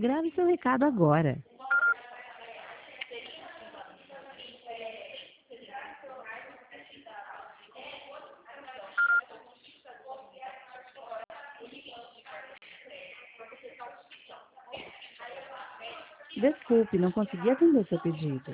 Grave seu recado agora. Desculpe, não consegui atender seu pedido.